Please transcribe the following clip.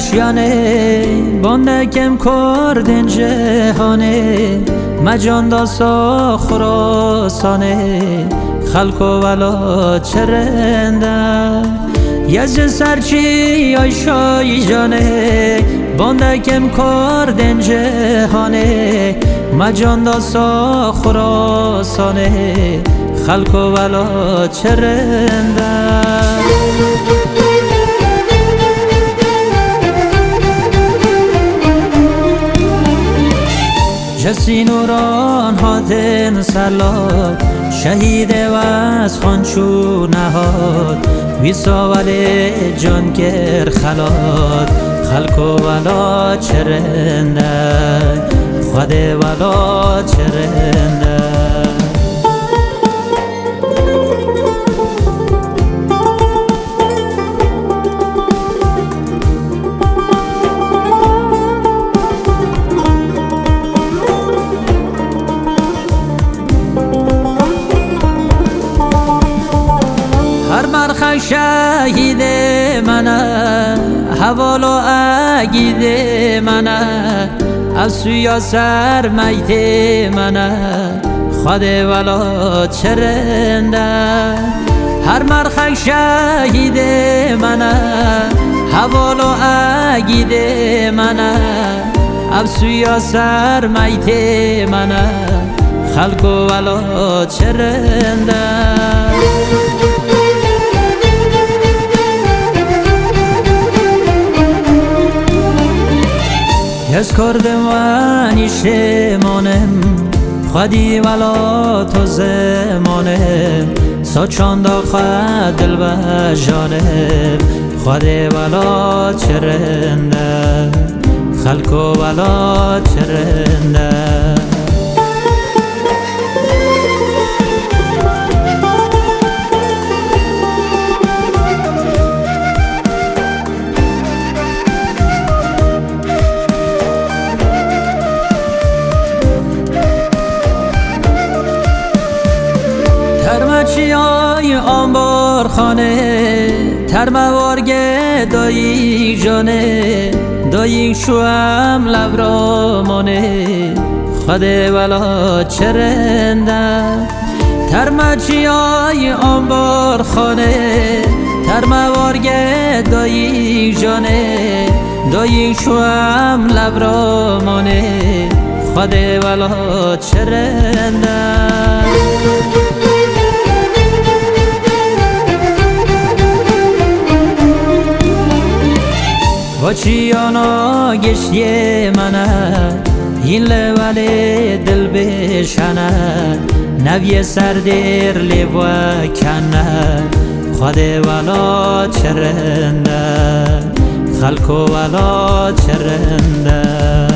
اشیانه بانده کم کردن جهانه مجان داسا خراسانه خلق و ولا چرنده یز سرچی آیشای جانه بانده کم کردن جهانه مجان داسا خراسانه خلق و ولا چرنده جسی نوران هاتن سلات شهید و از خانچو نهاد ویساول جان گر خلات خلق و ولا چرنده خود ولا چرنده هر مرخ شهید منه حوالو اگید منه افسویا سر میت منه خود ولا چرنده هر مرخ شهید منه حوالو اگید منه افسویا سر میت منه خلق ولا چرنده یز کردم و نیشمانم خودی ولا تو زمانم ساچان داخل دل و جانم خودی ولا چرنده خلق ولا چرنده ترمچیای آنبار خانه ترموارگه دایی جانه دایی شوام لبرامانه خود ولا چرنده ترمچیای آنبار خانه ترموارگه دایی جانه دایی شوام لبرامانه خود ولا چرنده وچیانا گشتی منه این لول دل بشنه نوی سردیر لیو کنه خود ولا چرنده خلق ولا چرنده